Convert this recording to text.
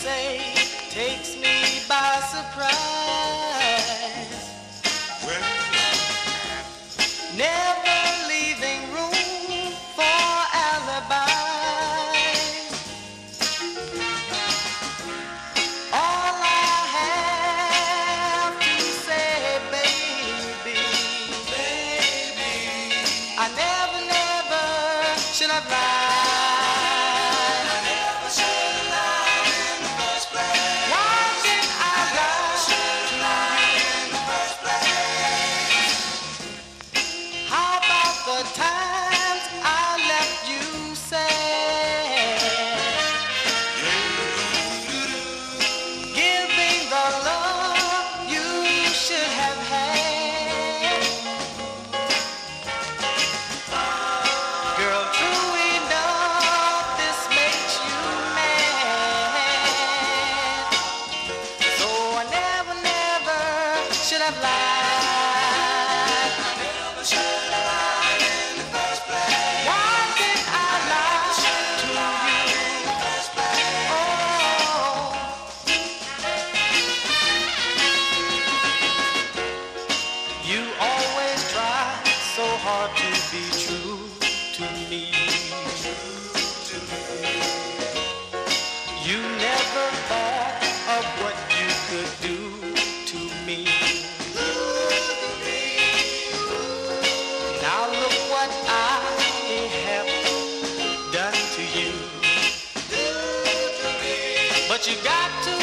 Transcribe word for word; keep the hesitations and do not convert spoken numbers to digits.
say takes me by surprise. Well, never leaving room for alibis. All I have to say, baby, baby, I never, never should have lied. The times I left you sad, giving the love you should have had. Girl, true enough, this makes you mad. So I never, never should have lied. I never should have lied. You always try so hard to be true to me. You never thought of what you could do to me. Now look what I have done to you. But you got to